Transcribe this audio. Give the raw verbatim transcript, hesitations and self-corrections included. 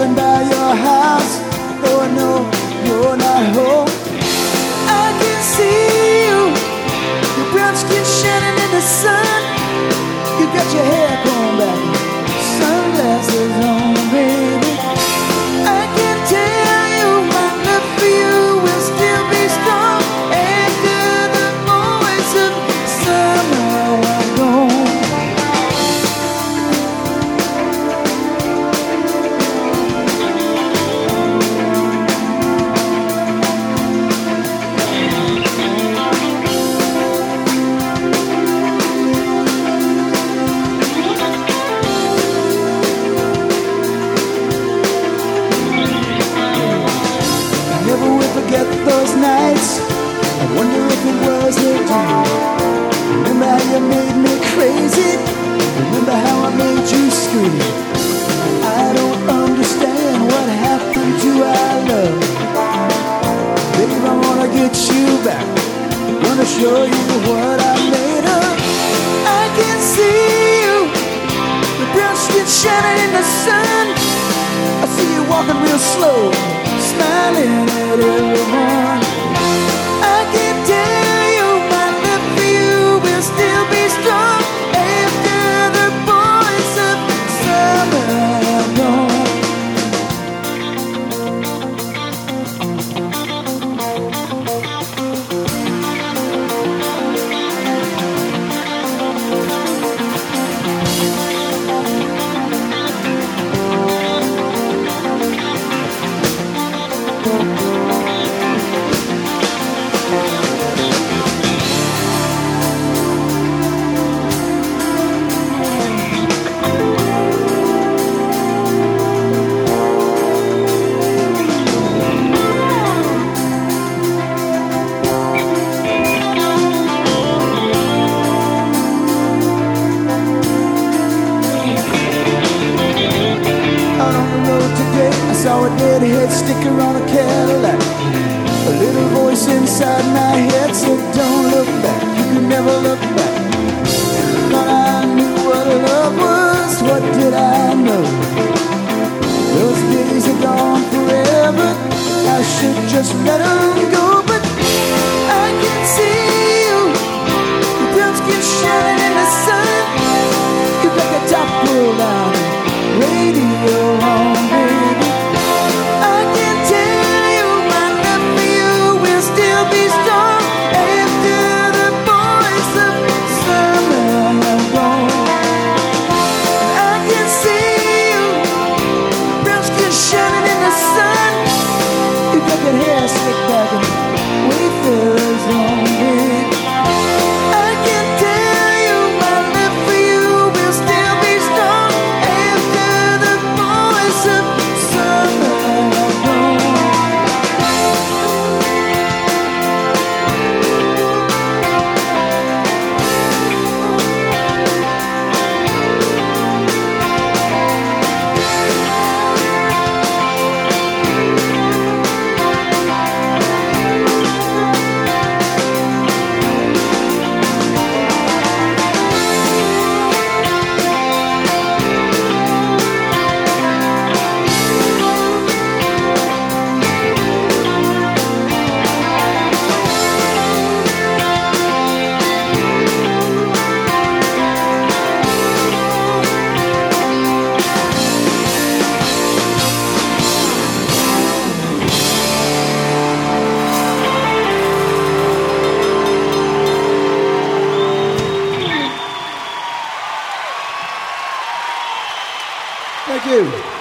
stopping by your house, though I know you're not home. I can see you, your brown skin shining in the sun. You got your hair combed back, sunglasses on, baby. I can tell you my love for you will still be strong after the voice of summer are gone. Never will forget those nights. I wonder if it was a dream. Remember how you made me crazy. Remember how I made you scream. I don't understand what happened to our love. Babe, I wanna get you back. Wanna show you what I made of. I can see you, the brown skin shining in the sun. I see you walking real slow, smiling at everyone. I can tell you my love for you will still be strong after the boys of summer are gone. I saw a deadhead sticker on a Cadillac. A little voice inside my head said, don't look back, you can never look back. Thought I knew what love was, what did I know? Those days are gone forever, I should just let them go. But I can see you, your brown skin shining in the sun. You got the top pulled down, radio on, baby. I can tell you my love for you will still be strong after the boys of summer are gone. I can see you, brown skin shining in the sun. You got that hair slicked back and Wayfarers on, baby. I can tell you my love for you will still be strong after the boys of summer are gone. Thank you.